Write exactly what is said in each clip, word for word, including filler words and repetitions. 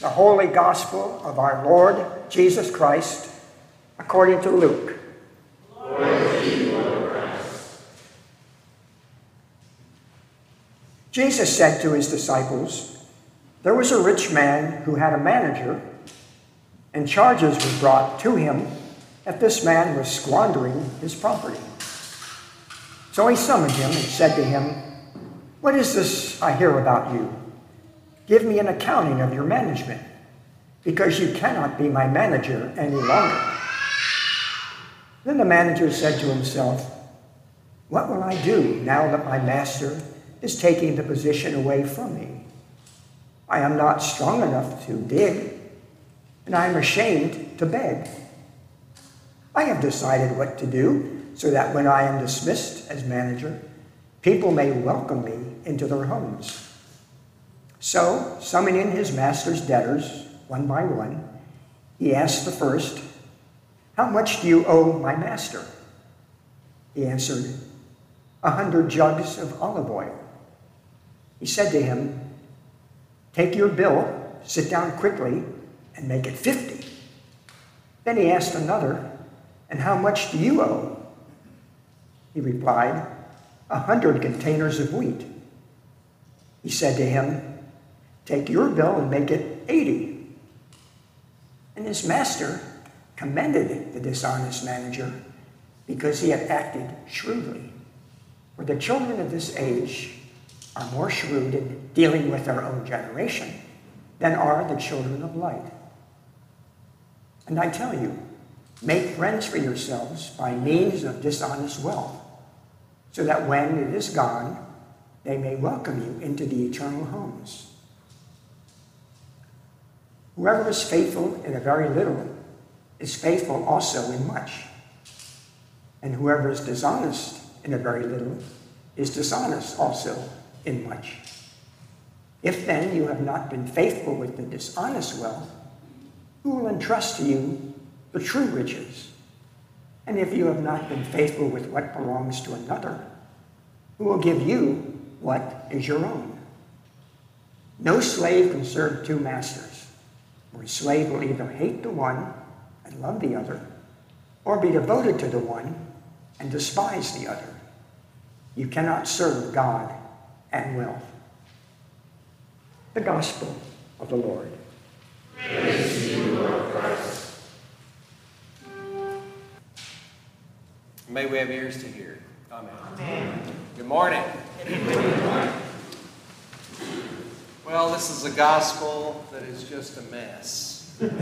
The Holy Gospel of our Lord Jesus Christ, according to Luke. Glory to you, Lord Christ. Jesus said to his disciples, "There was a rich man who had a manager, and charges were brought to him that this man was squandering his property. So he summoned him and said to him, 'What is this I hear about you? Give me an accounting of your management, because you cannot be my manager any longer.' Then the manager said to himself, 'What will I do now that my master is taking the position away from me? I am not strong enough to dig, and I am ashamed to beg. I have decided what to do so that when I am dismissed as manager, people may welcome me into their homes.' So, summoning his master's debtors one by one, he asked the first, 'How much do you owe my master?' He answered, a hundred jugs of olive oil.' He said to him, 'Take your bill, sit down quickly, and make it fifty.' Then he asked another, 'And how much do you owe?' He replied, a hundred containers of wheat.' He said to him, 'Take your bill and make it eighty.' And his master commended the dishonest manager because he had acted shrewdly. For the children of this age are more shrewd in dealing with their own generation than are the children of light. And I tell you, make friends for yourselves by means of dishonest wealth, so that when it is gone, they may welcome you into the eternal homes. Whoever is faithful in a very little is faithful also in much. And whoever is dishonest in a very little is dishonest also in much. If then you have not been faithful with the dishonest wealth, who will entrust to you the true riches? And if you have not been faithful with what belongs to another, who will give you what is your own? No slave can serve two masters. For a slave will either hate the one and love the other, or be devoted to the one and despise the other. You cannot serve God and wealth." The Gospel of the Lord. Praise to you, Lord Christ. May we have ears to hear. Amen. Amen. Good morning. Good morning. Well, this is a gospel that is just a mess. I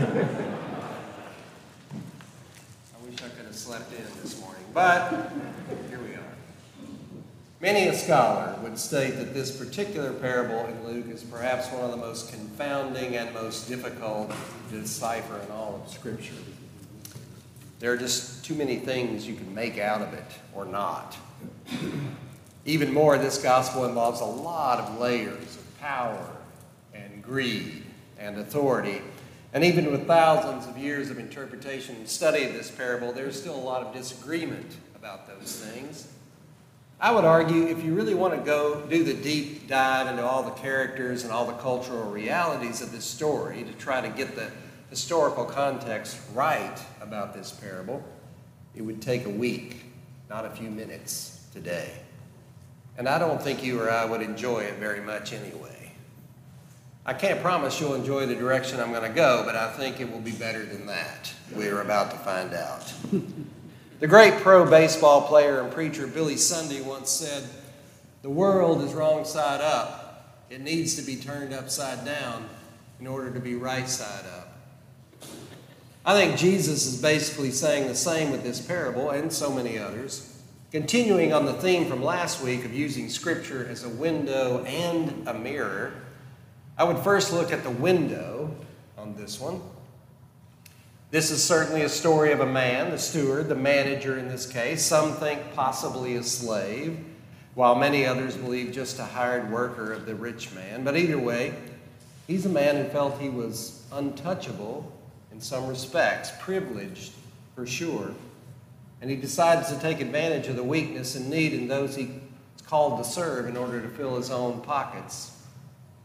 wish I could have slept in this morning, but here we are. Many a scholar would state that this particular parable in Luke is perhaps one of the most confounding and most difficult to decipher in all of Scripture. There are just too many things you can make out of it or not. Even more, this gospel involves a lot of layers of power and greed and authority. And even with thousands of years of interpretation and study of this parable, there's still a lot of disagreement about those things. I would argue if you really want to go do the deep dive into all the characters and all the cultural realities of this story to try to get the historical context right about this parable, it would take a week, not a few minutes today. And I don't think you or I would enjoy it very much anyway. I can't promise you'll enjoy the direction I'm going to go, but I think it will be better than that. We're about to find out. The great pro baseball player and preacher Billy Sunday once said, "The world is wrong side up. It needs to be turned upside down in order to be right side up." I think Jesus is basically saying the same with this parable and so many others. Continuing on the theme from last week of using Scripture as a window and a mirror, I would first look at the window on this one. This is certainly a story of a man, the steward, the manager in this case. Some think possibly a slave, while many others believe just a hired worker of the rich man. But either way, he's a man who felt he was untouchable in some respects, privileged for sure. And he decides to take advantage of the weakness and need in those he's called to serve in order to fill his own pockets.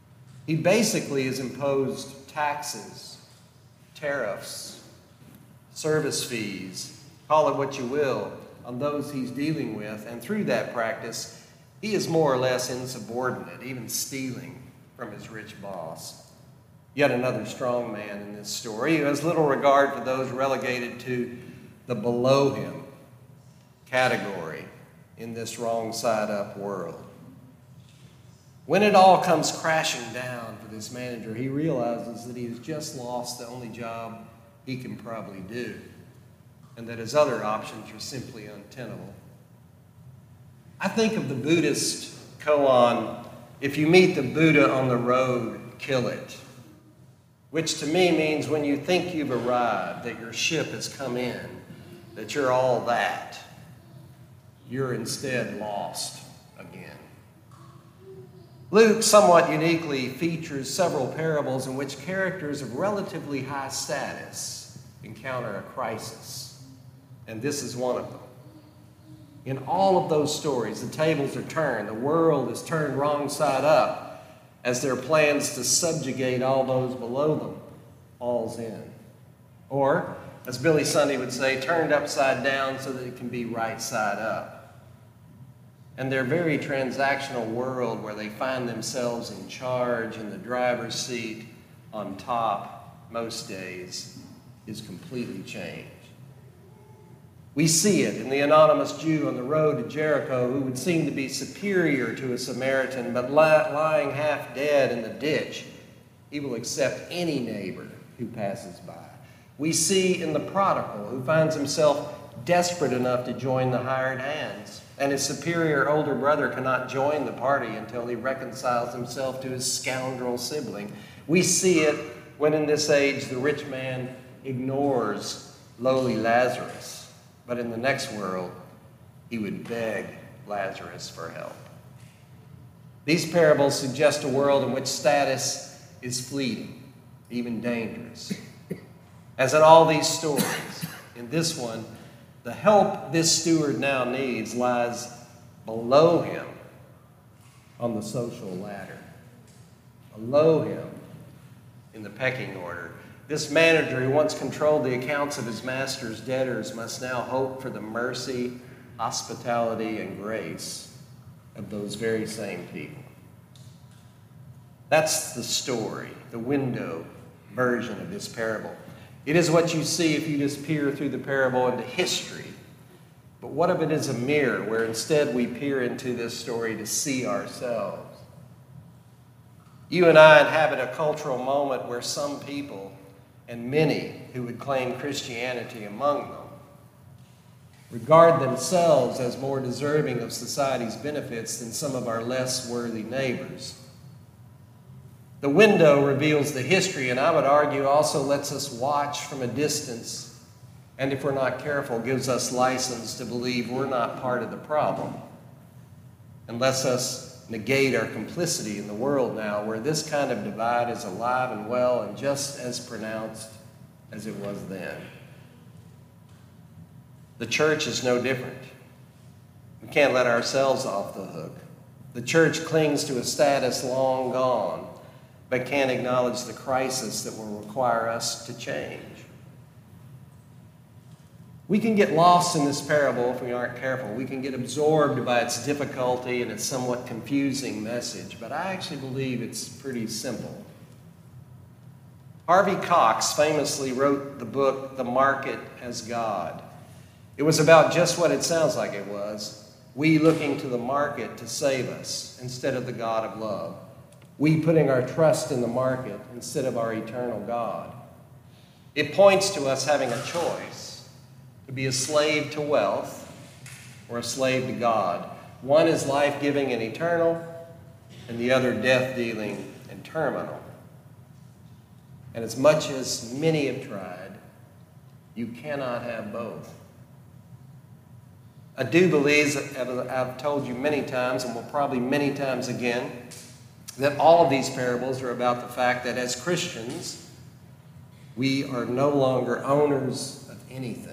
He basically has imposed taxes, tariffs, service fees, call it what you will, on those he's dealing with. And through that practice, he is more or less insubordinate, even stealing from his rich boss. Yet another strong man in this story who has little regard for those relegated to the below him category in this wrong side up world. When it all comes crashing down for this manager, he realizes that he has just lost the only job he can probably do, and that his other options are simply untenable. I think of the Buddhist koan, if you meet the Buddha on the road, kill it, which to me means when you think you've arrived, that your ship has come in, that you're all that, you're instead lost again. Luke somewhat uniquely features several parables in which characters of relatively high status encounter a crisis, and this is one of them. In all of those stories, the tables are turned, the world is turned wrong side up as their plans to subjugate all those below them falls in. Or, as Billy Sunday would say, turned upside down so that it can be right side up. And their very transactional world where they find themselves in charge, in the driver's seat, on top, most days, is completely changed. We see it in the anonymous Jew on the road to Jericho who would seem to be superior to a Samaritan, but li- lying half dead in the ditch, he will accept any neighbor who passes by. We see in the prodigal who finds himself desperate enough to join the hired hands, and his superior older brother cannot join the party until he reconciles himself to his scoundrel sibling. We see it when in this age the rich man ignores lowly Lazarus, but in the next world he would beg Lazarus for help. These parables suggest a world in which status is fleeting, even dangerous. As in all these stories, in this one, the help this steward now needs lies below him on the social ladder, below him in the pecking order. This manager who once controlled the accounts of his master's debtors must now hope for the mercy, hospitality, and grace of those very same people. That's the story, the window version of this parable. It is what you see if you just peer through the parable into history. But what if it is a mirror where instead we peer into this story to see ourselves? You and I inhabit a cultural moment where some people, and many who would claim Christianity among them, regard themselves as more deserving of society's benefits than some of our less worthy neighbors. The window reveals the history, and I would argue also lets us watch from a distance, and if we're not careful, gives us license to believe we're not part of the problem, and lets us negate our complicity in the world now, where this kind of divide is alive and well and just as pronounced as it was then. The church is no different. We can't let ourselves off the hook. The church clings to a status long gone, but can't acknowledge the crisis that will require us to change. We can get lost in this parable if we aren't careful. We can get absorbed by its difficulty and its somewhat confusing message, but I actually believe it's pretty simple. Harvey Cox famously wrote the book, The Market as God. It was about just what it sounds like it was. We looking to the market to save us instead of the God of love. We putting our trust in the market instead of our eternal God. It points to us having a choice to be a slave to wealth or a slave to God. One is life-giving and eternal, and the other death-dealing and terminal. And as much as many have tried, you cannot have both. I do believe, as I've told you many times, and will probably many times again, that all of these parables are about the fact that as Christians, we are no longer owners of anything.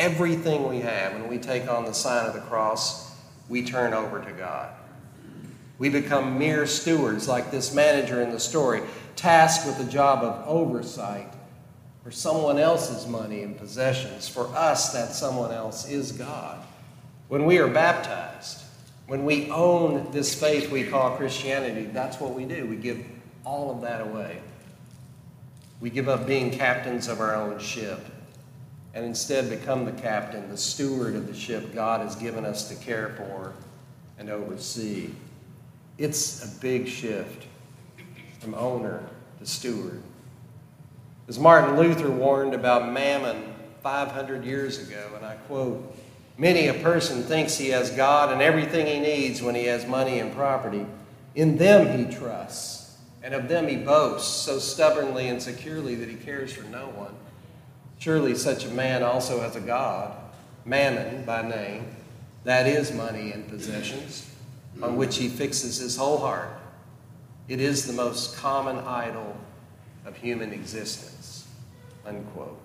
Everything we have, when we take on the sign of the cross, we turn over to God. We become mere stewards like this manager in the story, tasked with the job of oversight for someone else's money and possessions. For us, that someone else is God. When we are baptized, when we own this faith we call Christianity, that's what we do. We give all of that away. We give up being captains of our own ship and instead become the captain, the steward of the ship God has given us to care for and oversee. It's a big shift from owner to steward. As Martin Luther warned about mammon five hundred years ago, and I quote, "Many a person thinks he has God and everything he needs when he has money and property. In them he trusts, and of them he boasts so stubbornly and securely that he cares for no one. Surely such a man also has a God, Mammon by name, that is money and possessions, on which he fixes his whole heart. It is the most common idol of human existence." Unquote.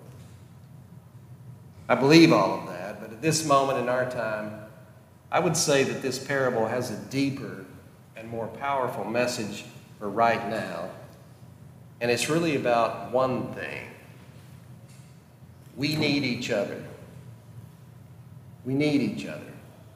I believe all of that, but at this moment in our time, I would say that this parable has a deeper and more powerful message for right now, and it's really about one thing. We need each other. We need each other.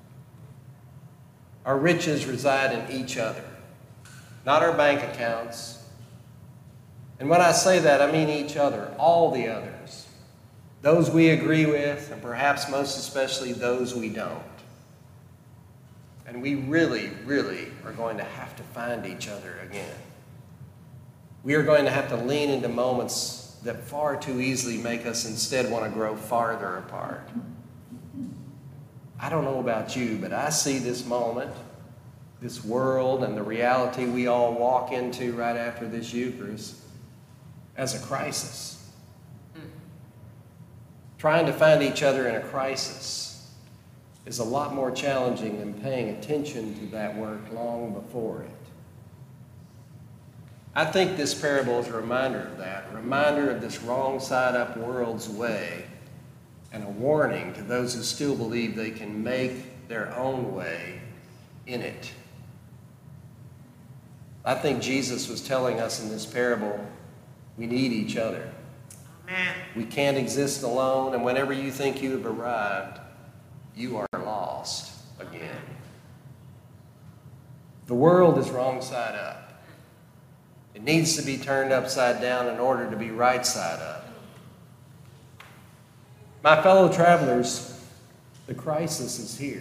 Our riches reside in each other, not our bank accounts. And when I say that, I mean each other, all the others. Those we agree with, and perhaps most especially those we don't. And we really, really are going to have to find each other again. We are going to have to lean into moments that far too easily make us instead want to grow farther apart. I don't know about you, but I see this moment, this world, and the reality we all walk into right after this Eucharist as a crisis. Trying to find each other in a crisis is a lot more challenging than paying attention to that work long before it. I think this parable is a reminder of that, a reminder of this wrong side up world's way, and a warning to those who still believe they can make their own way in it. I think Jesus was telling us in this parable, we need each other. Amen. We can't exist alone, and whenever you think you have arrived, you are lost again. The world is wrong side up. It needs to be turned upside down in order to be right side up. My fellow travelers, the crisis is here.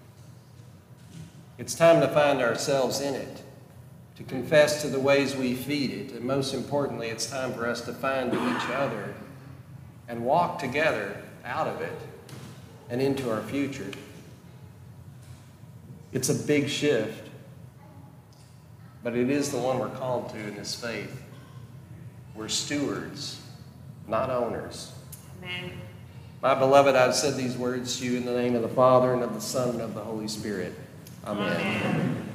It's time to find ourselves in it, to confess to the ways we feed it, and most importantly, it's time for us to find each other and walk together out of it and into our future. It's a big shift, but it is the one we're called to in this faith. We're stewards, not owners. Amen. My beloved, I've said these words to you in the name of the Father, and of the Son, and of the Holy Spirit. Amen. Amen.